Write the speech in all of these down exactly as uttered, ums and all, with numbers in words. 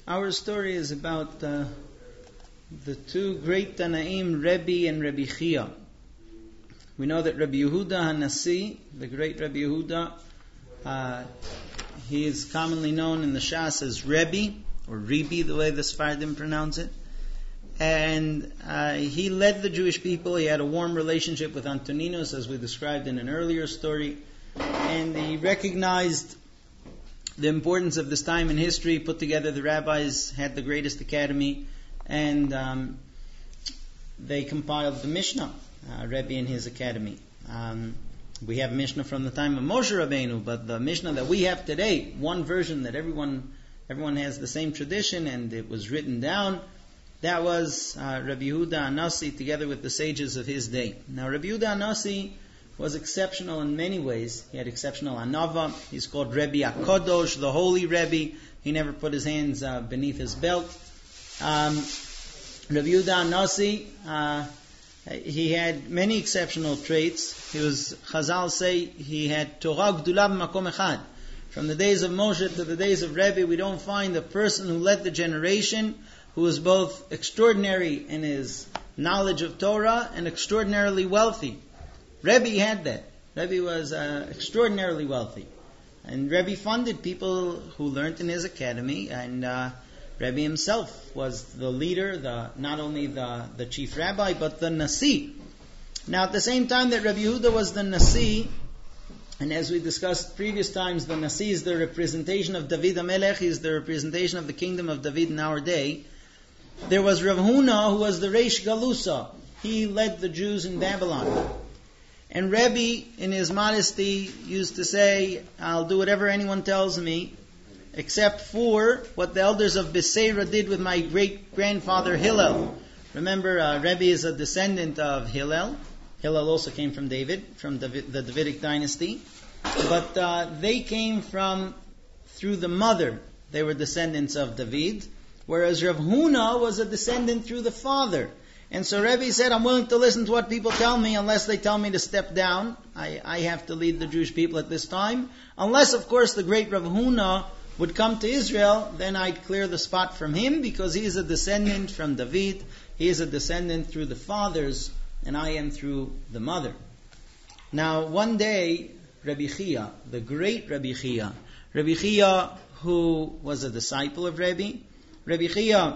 Our story is about uh, the two great Tanaim, Rebbe and Rebbe Chia. We know that Rabbi Yehuda HaNasi, the great Rabbi Yehuda, uh, he is commonly known in the Shas as Rebbe, or Rebbe, the way the Sephardim pronounce it. And uh, he led the Jewish people. He had a warm relationship with Antoninus, as we described in an earlier story. And he recognized the importance of this time in history, put together the rabbis, had the greatest academy, and um, they compiled the Mishnah, uh, Rebbe and his academy. Um, we have Mishnah from the time of Moshe Rabbeinu, but the Mishnah that we have today, one version that everyone everyone has the same tradition, and it was written down, that was uh, Rabbi Yehuda HaNasi together with the sages of his day. Now Rabbi Yehuda HaNasi was exceptional in many ways. He had exceptional anava. He's called Rebbe HaKadosh, the holy Rebbe. He never put his hands uh, beneath his belt. Um, Rabbi Yehuda HaNasi, uh, he had many exceptional traits. He was, Chazal say, he had Torah Gdula b'makom echad. From the days of Moshe to the days of Rebbe, we don't find a person who led the generation who was both extraordinary in his knowledge of Torah and extraordinarily wealthy. Rebbe had that. Rebbe was uh, extraordinarily wealthy. And Rebbe funded people who learned in his academy, and uh, Rebbe himself was the leader, the not only the, the chief rabbi, but the Nasi. Now at the same time that Rabbi Yehuda was the Nasi, and as we discussed previous times, the Nasi is the representation of David HaMelech, is the representation of the kingdom of David in our day. There was Rav Huna, who was the Reish Galusa. He led the Jews in Babylon. And Rebbe, in his modesty, used to say, I'll do whatever anyone tells me, except for what the elders of Beseira did with my great-grandfather Hillel. Remember, uh, Rebbe is a descendant of Hillel. Hillel also came from David, from David, the Davidic dynasty. But uh, they came from, through the mother, they were descendants of David, whereas Rav Huna was a descendant through the father. And so Rebbe said, I'm willing to listen to what people tell me unless they tell me to step down. I, I have to lead the Jewish people at this time. Unless, of course, the great Rav Huna would come to Israel, then I'd clear the spot from him because he is a descendant from David. He is a descendant through the fathers, and I am through the mother. Now, one day, Rabbi Chia, the great Rabbi Chia, Rabbi Chia, who was a disciple of Rebbe, Rabbi Chia,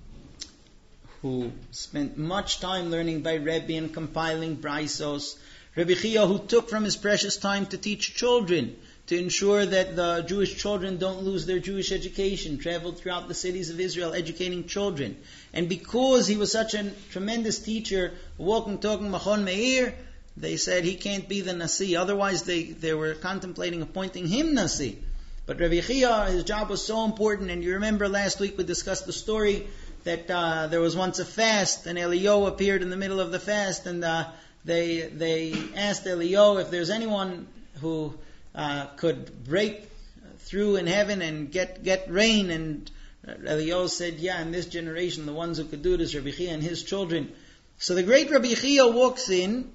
who spent much time learning by Rebbe and compiling braisos. Rabbi Chia, who took from his precious time to teach children, to ensure that the Jewish children don't lose their Jewish education, traveled throughout the cities of Israel educating children. And because he was such a tremendous teacher, walking, talking, Machon Meir, they said he can't be the Nasi. Otherwise they, they were contemplating appointing him Nasi. But Rabbi Chia, his job was so important, and you remember last week we discussed the story that uh, there was once a fast, and Eliyahu appeared in the middle of the fast, and uh, they they asked Eliyahu if there's anyone who uh, could break through in heaven and get get rain, and Eliyahu said, yeah, in this generation the ones who could do it is Rabbi Chia and his children. So the great Rabbi Chia walks in,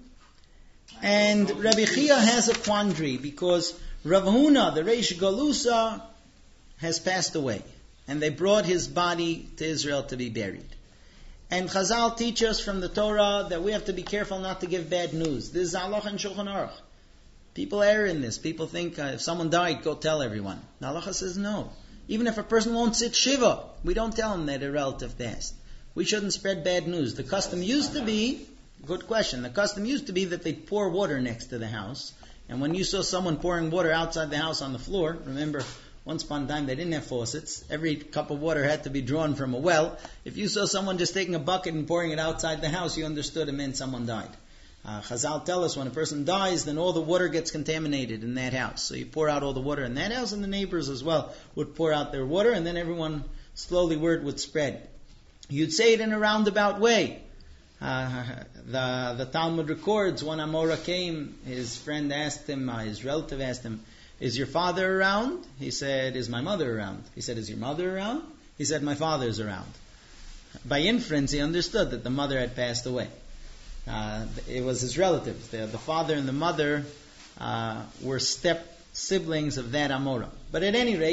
and Rabbi Chia has a quandary, because Rav Huna, the Reish Galusa, has passed away. And they brought his body to Israel to be buried. And Chazal teach us from the Torah that we have to be careful not to give bad news. This is halacha and Shulchan Aruch. People err in this. People think uh, if someone died, go tell everyone. The halacha says no. Even if a person won't sit shiva, we don't tell him that a relative passed. We shouldn't spread bad news. The custom used to be, good question, the custom used to be that they'd pour water next to the house. And when you saw someone pouring water outside the house on the floor, remember, once upon a time they didn't have faucets. Every cup of water had to be drawn from a well. If you saw someone just taking a bucket and pouring it outside the house, you understood it meant someone died. Uh, Chazal tell us when a person dies, then all the water gets contaminated in that house. So you pour out all the water in that house, and the neighbors as well would pour out their water, and then everyone, slowly word would spread. You'd say it in a roundabout way. Uh, the, the Talmud records when Amora came, his friend asked him, uh, his relative asked him, is your father around? He said, is my mother around? He said, is your mother around? He said, my father's around. By inference, he understood that the mother had passed away. Uh, it was his relatives. The, the father and the mother uh, were step siblings of that Amora. But at any rate,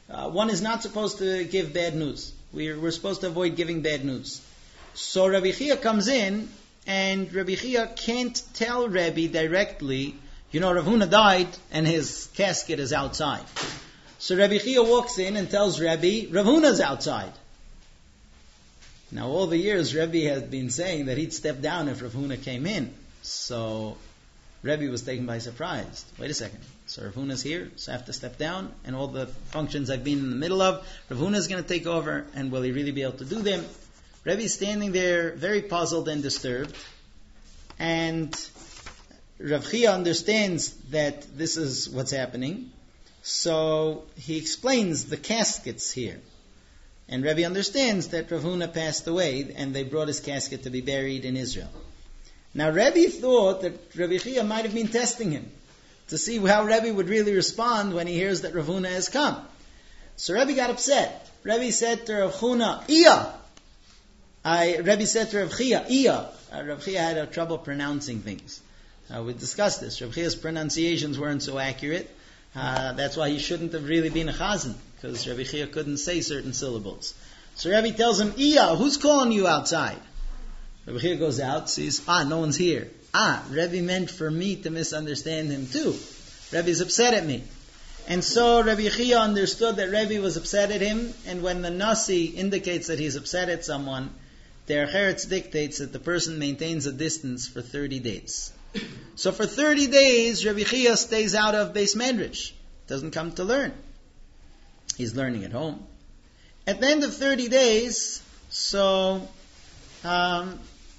uh, one is not supposed to give bad news. We're, we're supposed to avoid giving bad news. So Rabbi Chia comes in, and Rabbi Chia can't tell Rabbi directly, you know, Rav Huna died, and his casket is outside. So Rabbi Chia walks in and tells Rabbi, Rav Huna's outside. Now all the years Rabbi had been saying that he'd step down if Rav Huna came in. So Rabbi was taken by surprise. Wait a second. So Rav Huna's here, so I have to step down, and all the functions I've been in the middle of, Rav Huna's going to take over, and will he really be able to do them? Rabbi's standing there very puzzled and disturbed, and Rav Chia understands that this is what's happening, so he explains the caskets here. And Rabbi understands that Rav Huna passed away, and they brought his casket to be buried in Israel. Now Rabbi thought that Rabbi Chia might have been testing him to see how Rabbi would really respond when he hears that Rav Huna has come. So Rabbi got upset. Rabbi said to Rav Huna, Iya! I, Rabbi said to Rav Chia, Iya! Uh, Rav Chia had a trouble pronouncing things. Uh, we discussed this. Rav Chia's pronunciations weren't so accurate. Uh, that's why he shouldn't have really been a chazan, because Rabbi Chia couldn't say certain syllables. So Rabbi tells him, Iya, who's calling you outside? Rabbi Chia goes out, sees, ah, no one's here. Ah, Rabbi meant for me to misunderstand him too. Rabbi's upset at me. And so Rabbi Chia understood that Rabbi was upset at him, and when the Nasi indicates that he's upset at someone, their Cheretz dictates that the person maintains a distance for thirty days. So for thirty days, Rabbi Chia stays out of Beis Medrash. Doesn't come to learn. He's learning at home. At the end of thirty days, so um,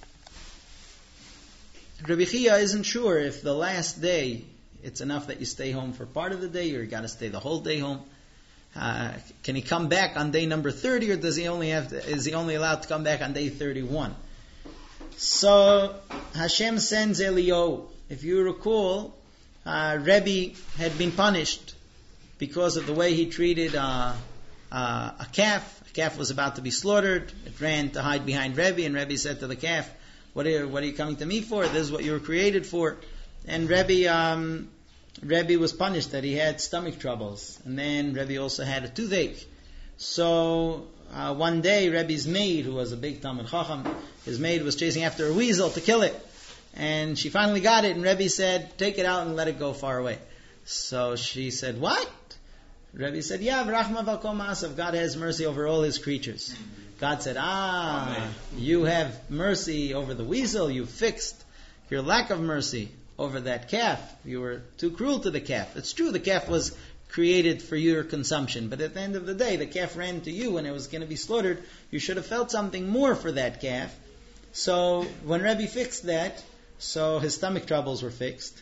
Rabbi Chia isn't sure if the last day it's enough that you stay home for part of the day, or you got to stay the whole day home. Uh, can he come back on day number thirty, or does he only have to, is he only allowed to come back on day thirty-one? So Hashem sends Eliyahu. If you recall, uh, Rebbe had been punished because of the way he treated uh, uh, a calf. A calf was about to be slaughtered. It ran to hide behind Rebbe, and Rebbe said to the calf, "What are, what are you coming to me for? This is what you were created for." And Rebbe, um, Rebbe was punished that he had stomach troubles, and then Rebbe also had a toothache. So uh, one day, Rebbe's maid, who was a big Talmid Chacham, his maid was chasing after a weasel to kill it, and she finally got it. And Rebbe said, "Take it out and let it go far away." So she said, "What?" Rebbe said, "Yeah, v'rachma v'kol ma'asav. God has mercy over all His creatures." God said, "Ah, Amen. You have mercy over the weasel. You fixed your lack of mercy over that calf. You were too cruel to the calf." It's true, the calf was created for your consumption, but at the end of the day, the calf ran to you when it was going to be slaughtered. You should have felt something more for that calf. So when Rebbe fixed that, so his stomach troubles were fixed.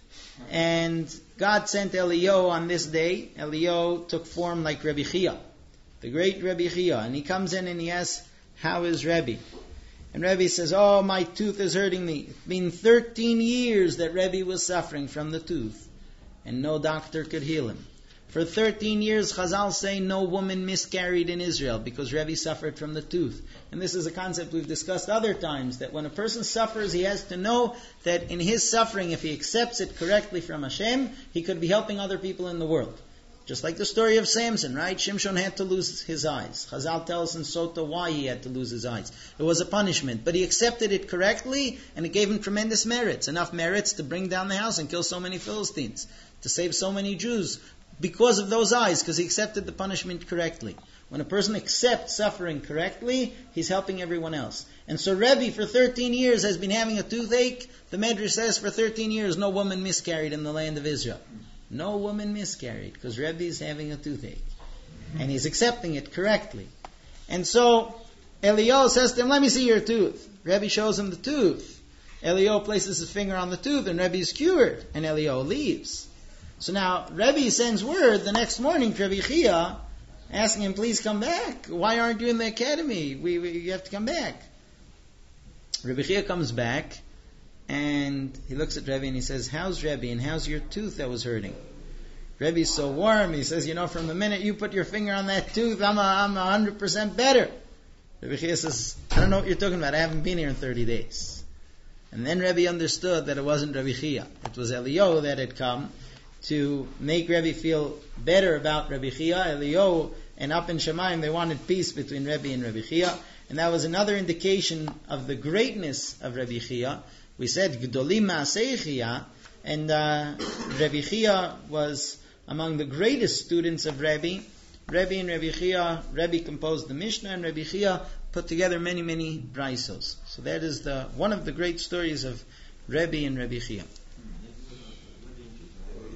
And God sent Eliyahu on this day. Eliyahu took form like Rebbe Chia, the great Rebbe Chia. And he comes in and he asks, "How is Rebbe?" And Rebbe says, "Oh, my tooth is hurting me." It's been thirteen years that Rebbe was suffering from the tooth, and no doctor could heal him. For thirteen years, Chazal say no woman miscarried in Israel because Rebbe suffered from the tooth. And this is a concept we've discussed other times, that when a person suffers, he has to know that in his suffering, if he accepts it correctly from Hashem, he could be helping other people in the world. Just like the story of Samson, right? Shimshon had to lose his eyes. Chazal tells in Sota why he had to lose his eyes. It was a punishment, but he accepted it correctly, and it gave him tremendous merits. Enough merits to bring down the house and kill so many Philistines, to save so many Jews, because of those eyes, because he accepted the punishment correctly. When a person accepts suffering correctly, he's helping everyone else. And so Rebbe, for thirteen years, has been having a toothache. The Medrash says for thirteen years, no woman miscarried in the land of Israel. No woman miscarried, because Rebbe is having a toothache. And he's accepting it correctly. And so Eliyahu says to him, "Let me see your tooth." Rebbe shows him the tooth. Eliyahu places his finger on the tooth, and Rebbe is cured. And Eliyahu leaves. So now Rebbe sends word the next morning to Rebbe Chia, asking him, "Please come back. Why aren't you in the academy? We, we, you have to come back." Rebbe Chia comes back, and he looks at Rebbe and he says, "How's Rebbe, and how's your tooth that was hurting?" Rebbe's so warm. He says, "You know, from the minute you put your finger on that tooth, I'm a, I'm a hundred percent better." Rebbe Chia says, "I don't know what you're talking about. I haven't been here in thirty days." And then Rebbe understood that it wasn't Rebbe Chia. It was Eliyahu that had come to make Rebbe feel better about Rebbe Chia. Eliyahu and up in Shemayim they wanted peace between Rebbe and Rebbe Chia, and that was another indication of the greatness of Rebbe Chia. We said Gdolim Ma'asei Chia, and uh, Rebbe Chia was among the greatest students of Rebbe. Rebbe and Rebbe Chia, Rebbe composed the Mishnah, and Rebbe Chia put together many, many braisos. So that is the one of the great stories of Rebbe and Rebbe Chia.